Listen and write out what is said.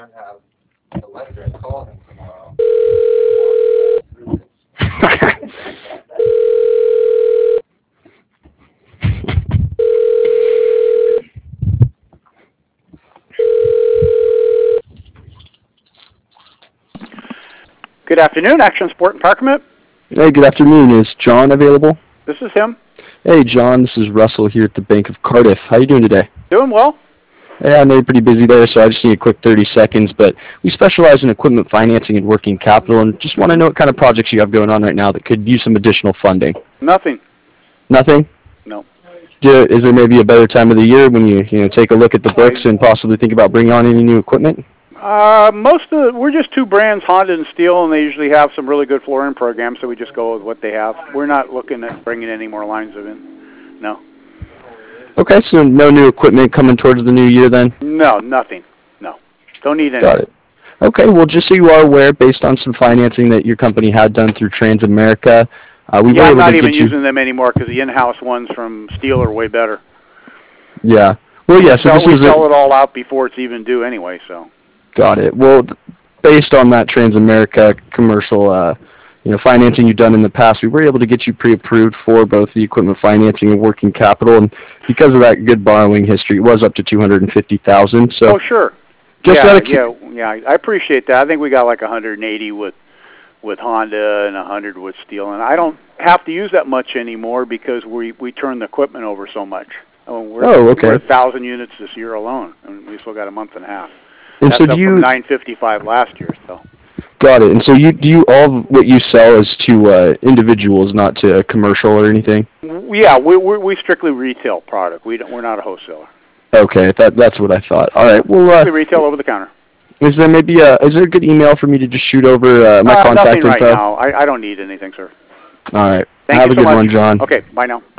John have Electric call him tomorrow. Good afternoon, Action Sport and Parkment. Hey, good afternoon. Is John available? This is him. Hey, John. This is Russell here at the Bank of Cardiff. How you doing today? Doing well. Yeah, I know you're pretty busy there, so I just need a quick 30 seconds. But we specialize in equipment financing and working capital, and just want to know what kind of projects you have going on right now that could use some additional funding. Nothing. Nothing? No. Is there maybe a better time of the year when you take a look at the books and possibly think about bringing on any new equipment? We're just two brands, Honda and Steel, and they usually have some really good flooring programs, so we just go with what they have. We're not looking at bringing any more lines in. No. Okay, so no new equipment coming towards the new year then? No, nothing. No. Don't need any. Got it. Okay, well, just so you are aware, based on some financing that your company had done through Transamerica, we were I'm able not to even get you... using them anymore because the in-house ones from Steel are way better. Yeah. Well, yeah, so we sell it all out before it's even due anyway, so. Got it. Well, based on that Transamerica commercial, financing you've done in the past, we were able to get you pre-approved for both the equipment financing and working capital, and because of that good borrowing history, it was up to $250,000. So. Oh, sure. Just I appreciate that. I think we got like 180 with Honda and 100 with Steel, and I don't have to use that much anymore because we turn the equipment over so much. We're 1,000 units this year alone, and we still got a month and a half. And that's so up from 955 last year. So. Got it. And so do you all what you sell is to individuals, not to commercial or anything? Yeah, we strictly retail product. We're not a wholesaler. Okay, that's what I thought. All right. Well, we retail over the counter. Is there a good email for me to just shoot over my contact info? Nothing right now. I don't need anything, sir. All right. Thank Have you a so good much. one, John. Okay. Bye now.